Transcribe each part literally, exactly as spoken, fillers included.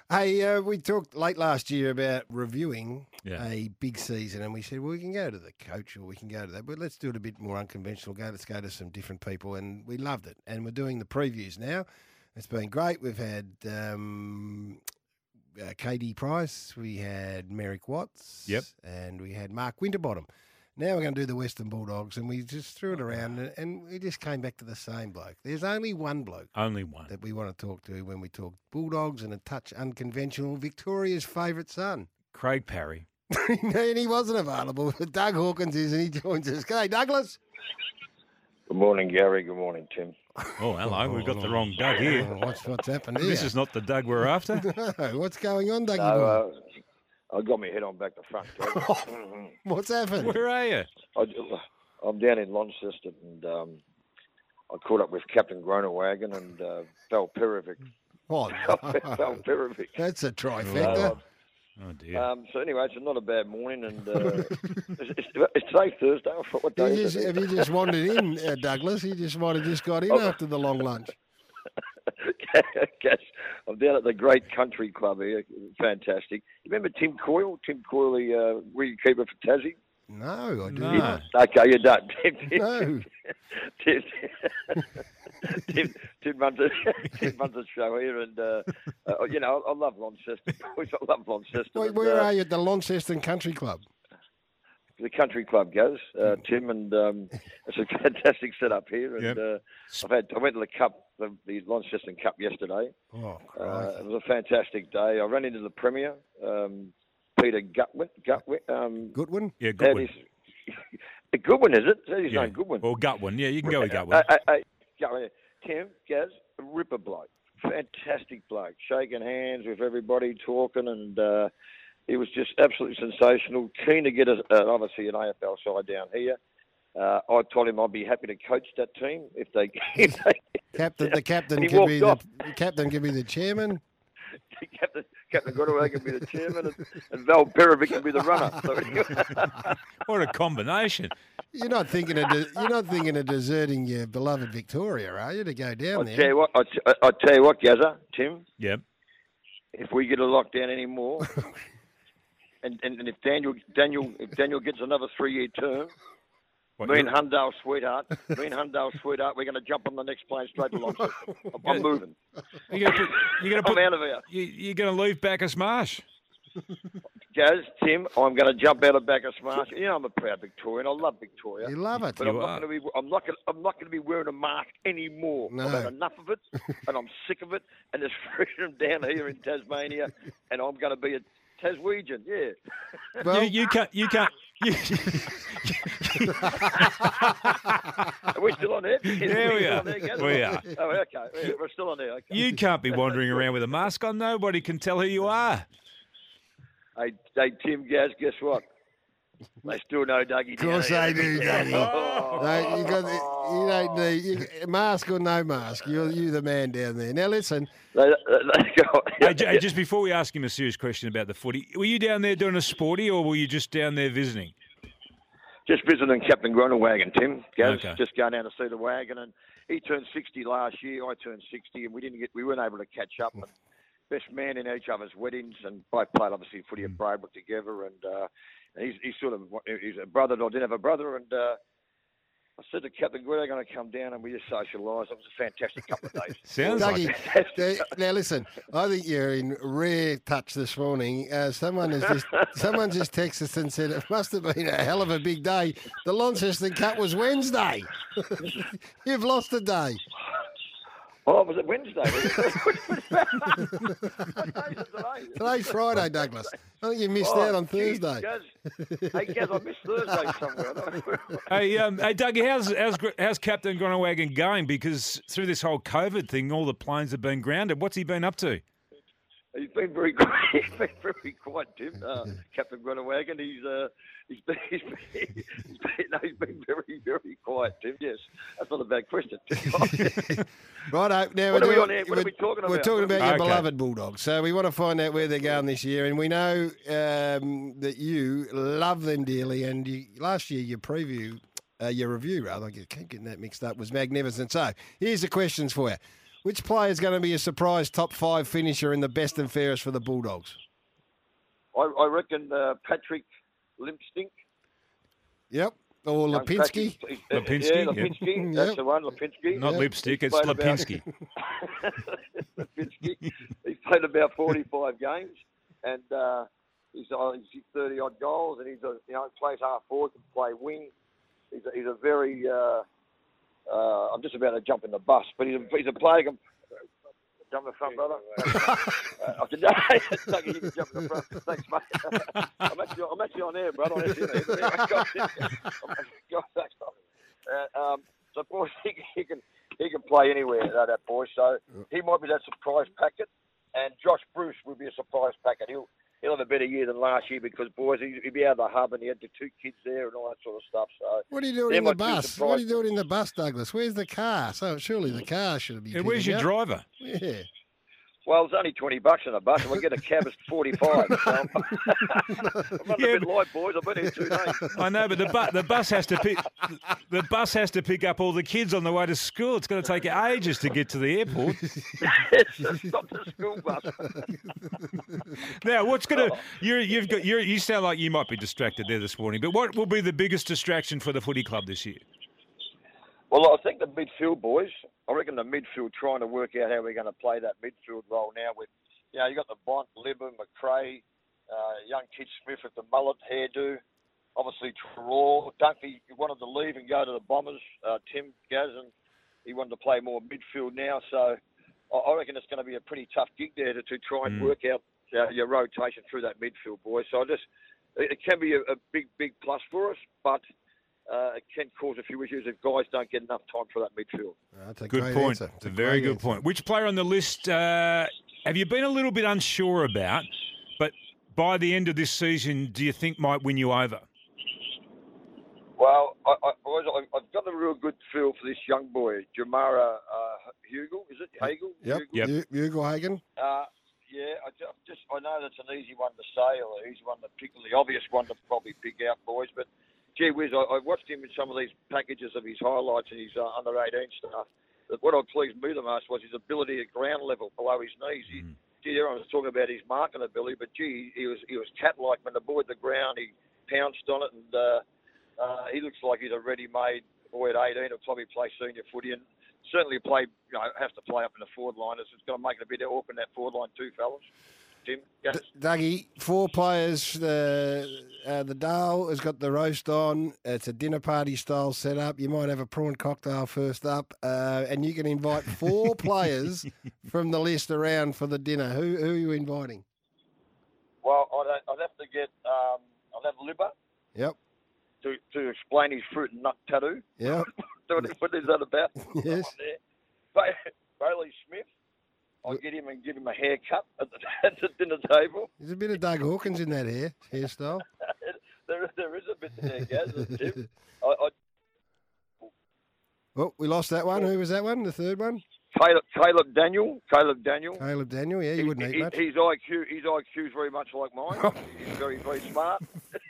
Hey, uh, we talked late last year about reviewing Yeah. a big season, and we said, well, we can go to the coach or we can go to that, but let's do it a bit more unconventional. Go, let's go to some different people, and we loved it. And we're doing the previews now. It's been great. We've had um, uh, Katie Price, we had Merrick Watts, Yep. and we had Mark Winterbottom. Now we're going to do the Western Bulldogs, and we just threw it around, and, and we just came back to the same bloke. There's only one bloke Only one. that we want to talk to when we talk Bulldogs and a touch unconventional. Victoria's favourite son. Craig Parry. And he wasn't available, but Doug Hawkins is, and he joins us. G'day, Douglas. Good morning, Gary. Good morning, Tim. Oh, hello. We've got the wrong Doug here. Oh, what's, what's happened here? This is not the Doug we're after. No, what's going on, Dougie? No, boy? uh, I got my head on back to front. Gary. What's happened? Where are you? I, I'm down in Launceston, and um, I caught up with Captain Groenewagen and uh, Val Perovic. Oh, Val no. Perovic. That's a trifecta. Uh, Oh, dear. um, so anyway, it's not a bad morning, and uh, it's, it's, it's today Thursday. I forgot what day You is just, it? have you just wandered in, uh, Douglas? You just might have just got in Oh. after the long lunch. Gosh, I'm down at the Great Country Club here. Fantastic. You remember Tim Coyle? Tim Coyle, the uh, wicketkeeper for Tassie? No, I No. didn't. Okay, you're done. Tim, Tim, No. Tim, Tim, Tim, runs a, Tim runs a show here, and uh, uh, you know I love Launceston. boys. I love Launceston. Wait, and, where uh, are you at the Launceston Country Club? The country club goes, uh, Tim, and um, it's a fantastic setup here. And Yep. uh, I've had I went to the cup, the, the Launceston Cup yesterday. Oh, Uh, crikey. it was a fantastic day. I ran into the Premier, um, Peter Gutwin. Gutwin um, Goodwin? Yeah, that Goodwin. is- a Goodwin, is it? Is that his Yeah. name, Goodwin? Or Gutwin. Yeah, you can go with Uh, Gutwin. uh, uh, Gutwin. Tim, Gaz, a ripper bloke. Fantastic bloke. Shaking hands with everybody, talking, and uh, he was just absolutely sensational. Keen to get, a, uh, obviously, an A F L side down here. Uh, I told him I'd be happy to coach that team if they... If they Captain, the captain And he could be the, walked the captain could be the chairman. Captain, Captain Goodwin can be the chairman, and, and Val Perovic can be the runner. So, What a combination. You're not thinking of de- you're not thinking of deserting your beloved Victoria, are you, to go down I'll there? tell you what, I'll, t- I'll tell you what, Gazza, Tim, Yep. if we get a lockdown anymore, and, and, and if Daniel Daniel if Daniel gets another three-year term, What, me and you're- Hundale Sweetheart, me and Hundale Sweetheart, we're going to jump on the next plane straight to Launceston. I'm, I'm moving. You're going to put. You're going to I'm put. out of here. You, you're going to leave Bacchus Marsh. Gaz, Tim, I'm going to jump out of Bacchus Marsh. You know I'm a proud Victorian. I love Victoria. You love it. But You I'm not are. going to be. I'm not. Gonna, I'm not going to be wearing a mask anymore. No. I've had enough of it, and I'm sick of it. And there's freedom down here in Tasmania, and I'm going to be a Taswegian. Yeah. Well, you, you can't. You can't. You, Are we still on there? Yeah, we still are. on there, Gaz? We are. Oh, okay. Yeah, we're still on there. Okay. you can't be wandering around with a mask on. Nobody can tell who you are. Hey, hey, Tim, Gaz, guess what? They still know Dougie. of course they do, Dougie. Oh. No, you got the, you don't need you, mask or no mask. You're you the man down there. Now listen, They, they go, Hey, j- hey, just before we ask him a serious question about the footy, were you down there doing a sporty, or were you just down there visiting? Just visiting Captain Groenewagen, Tim. Gaz, Okay. just going down to see the wagon, and he turned sixty last year. I turned sixty, and we didn't get, we weren't able to catch up. And best man in each other's weddings, and both played obviously footy at Braybrook together. And, uh, and he's, he's sort of he's a brother. I didn't have a brother, and uh, I said to Captain Groenewagen, "I'm going to come down," and we just socialised. It was a fantastic couple of days. Sounds like Dougie. uh, now listen, I think you're in rare touch this morning. Uh, someone has just someone just texted us and said it must have been a hell of a big day. The Launceston Cup was Wednesday. You've lost a day. Oh, was it Wednesday? What day is it today? Today's Friday, Douglas. I think you missed Oh, out on geez, Thursday. Gaz, hey, Gaz, I missed Thursday somewhere. Hey, um, hey, Dougie, how's how's Gr- how's Captain Groenewagen going? Because through this whole COVID thing, all the planes have been grounded. What's he been up to? He's been very quiet. He's been very quiet, Tim. Uh, Captain Groenewagen. He's uh, he's been, he's been, he's been, no, he's been very, very quiet, Tim. Yes, that's not a bad question. Righto. Now What we're are we doing- on here? What are we talking We're about? talking about your Okay. beloved Bulldogs. So we want to find out where they're going this year, and we know um, that you love them dearly. And you, last year, your preview, uh, your review rather, I keep getting that mixed up, was magnificent. So here's the questions for you. Which player is going to be a surprise top five finisher in the best and fairest for the Bulldogs? I, I reckon uh, Patrick Limpstink. Yep. Or Young Lipinski. Patrick- Lipinski, Yeah, yep. Lipinski. That's Yep. the one, Lipinski. Not Yeah. lipstick, He's it's played about- Lipinski. Lipinski. He's played about forty-five games, and uh, he's uh, he's thirty odd goals, and he's a you know plays half forward, can play wing. He's a, he's a very. Uh, uh, I'm just about to jump in the bus, but he's a, he's a player. Can, jump in the front, brother. uh, I can, Dougie, you can jump in the front. Thanks, mate. I'm actually I'm actually on air, brother. I'm actually on air. Uh, um, so, boys, he, he can he can play anywhere, uh, that boy. So he might be that surprise packet, and Josh Bruce will be a surprise packet. He'll he'll have a better year than last year because, boys, he, he'll be out of the hub and he had the two kids there and all that sort of stuff. So What are you doing they're in the my two bus? What are you surprises. doing in the bus, Douglas? Where's the car? So surely the car should be. And where's picking your up. driver? Yeah. Well, it's only twenty bucks in a bus, and we get a cab at forty-five. So I'm, I'm not Yeah, a bit but- light, boys. I've been here two days. I know, but the, bu- the bus has to pick the bus has to pick up all the kids on the way to school. It's going to take ages to get to the airport. It's not the school bus. Now, what's going to you you've got you you sound like you might be distracted there this morning. But what will be the biggest distraction for the footy club this year? Well, I think the midfield, boys. I reckon the midfield trying to work out how we're going to play that midfield role now. With, you know, you got the Bont, Libba, McRae, uh, young kid Smith with the mullet hairdo. Obviously, Traore. Dunphy wanted to leave and go to the Bombers. Uh, Tim Gaz, and he wanted to play more midfield now. So I I reckon it's going to be a pretty tough gig there to, to try and Mm. work out uh, your rotation through that midfield, boys. So I just it, it can be a, a big, big plus for us, but uh, it can cause a few issues if guys don't get enough time for that midfield. That's a Good great point. answer. It's a very great good answer. point. Which player on the list uh, have you been a little bit unsure about, but by the end of this season, do you think might win you over? Well, I, I, boys, I- I've got a real good feel for this young boy, Jamara uh, Hugel. Is it Hagel? Yep. Hugel? Yep. U- Hugo Hagen. Uh, yeah, I ju- just I know that's an easy one to say, or an easy one to pick, or the obvious one to probably pick out, boys. But gee whiz, I, I watched him in some of these packages of his highlights and his uh, under eighteen stuff. But what pleased me the most was his ability at ground level below his knees. He, Mm. Gee, everyone was talking about his marking ability, but gee, he was he was cat-like when the ball hit the ground. He pounced on it, and uh, uh, he looks like he's a ready-made boy at eighteen. He'll probably play senior footy, and certainly play. You know, has to play up in the forward line. It's going to make it a bit awkward in that forward line too, fellas. Tim, yes. D- Dougie, four players. The uh, the Dale has got the roast on. It's a dinner party style setup. You might have a prawn cocktail first up, uh, and you can invite four players from the list around for the dinner. Who who are you inviting? Well, I'd, I'd have to get. Um, I'd have Libba Yep. to to explain his fruit and nut tattoo. Yep. what what is that about? Yes. Ba- Bailey Smith. I'll get him and give him a haircut at the, at the dinner table. There's a bit of Doug Hawkins in that hair hairstyle. there, there is a bit there, Gaz. Tim. I, I, Well, we lost that one. Who was that one? The third one? Caleb, Caleb Daniel. Caleb Daniel. Caleb Daniel. Yeah, you wouldn't He- eat he- much. His I Q, his I Q is very much like mine. He's very, very smart.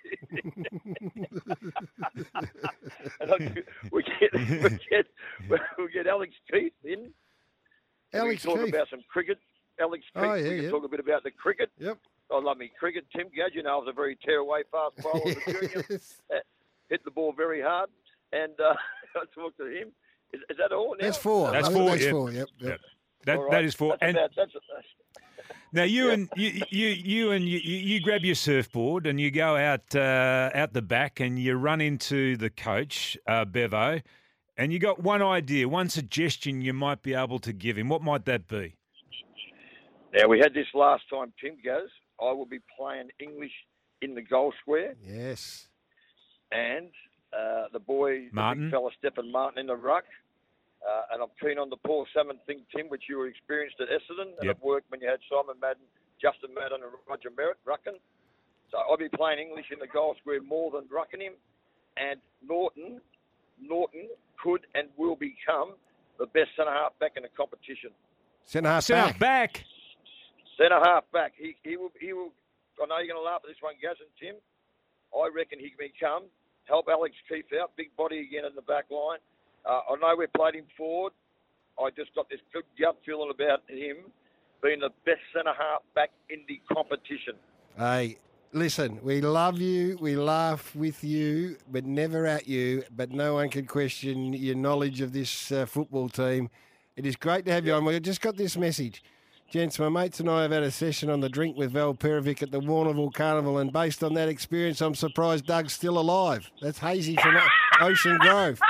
And I- we get, we get, we get Alex Keith in. And Alex we can talk Keith. about some cricket. Alex Keith. Oh, yeah, we can yeah. talk a bit about the cricket. Yep. I love me cricket. Tim Gadd, you know, I was a very tear-away fast bowler as a junior. Yes. Hit the ball very hard. And uh, I talked to him. Is, is that all now? That's four. That's I think four, That's yeah. four. Yep. Yep. Yep. That All right. that is four. That's And about, that's, now you Yeah. and you you you and you, you you grab your surfboard and you go out uh, out the back and you run into the coach uh, Bevo, and you got one idea, one suggestion you might be able to give him. What might that be? Now, we had this last time, Tim Gaz. I will be playing English in the goal square, Yes. and uh, the boy, the Martin. big fella, Stephen Martin in the ruck. Uh, and I'm keen on the Paul Salmon thing, Tim, which you were experienced at Essendon, and Yep. it worked when you had Simon Madden, Justin Madden, and Roger Merritt rucking. So I'll be playing English in the goal square more than rucking him. And Norton, Norton could and will become the best centre half back in the competition. Centre half Centre back. back. Centre half back. He he will he will. I know you're going to laugh at this one, Gaz and Tim. I reckon he can become help Alex Keith out, big body again in the back line. Uh, I know we played him forward. I just got this good gut feeling about him being the best centre half back in the competition. Hey, listen, we love you, we laugh with you, but never at you. But no one can question your knowledge of this uh, football team. It is great to have you on. We've just got this message. Gents, my mates and I have had a session on the drink with Val Perovic at the Warrnambool Carnival, and based on that experience, I'm surprised Doug's still alive. That's Hazy from Ocean Grove.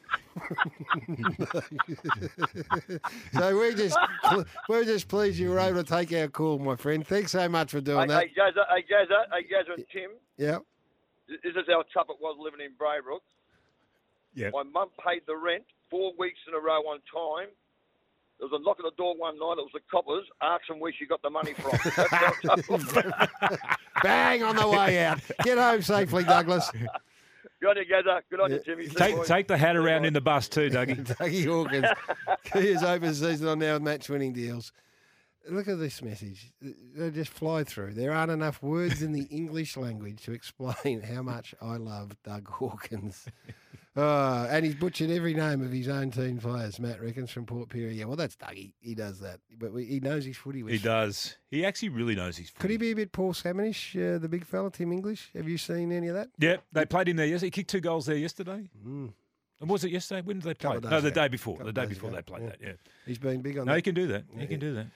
So we just we're just pleased you were able to take our call, my friend. Thanks so much for doing Hey, that. hey, Jazza, hey, Jazza, hey, Jazza and Tim. Yeah. This is how tough it was living in Braybrook. Yeah. My mum paid the rent four weeks in a row on time. There was a knock at the door one night. It was the coppers. Asked them where she got the money from. That's how tough it was. Bang on the way out. Get home safely, Douglas. Good on you, Jazza. Good on you, Jimmy. Take, take the hat around in the bus too, Dougie. Dougie Hawkins. Here's open season on now with match winning deals. Look at this message. They just fly through. There aren't enough words in the English language to explain how much I love Doug Hawkins. Oh, and he's butchered every name of his own team players. Matt reckons from Port Pirie. Yeah, well, that's Dougie. He does that. But we, he knows his footy. He does. He actually really knows his footy. Could he be a bit Paul Salmonish, uh, the big fella, Tim English? Have you seen any of that? Yeah, they played him there yesterday. He kicked two goals there yesterday. Mm. And was it yesterday? When did they play? Couple of No, days the ago. day before. Couple The of day days before ago, they played yeah. that, yeah. He's been big on No, that. he can do that. Yeah. He can do that.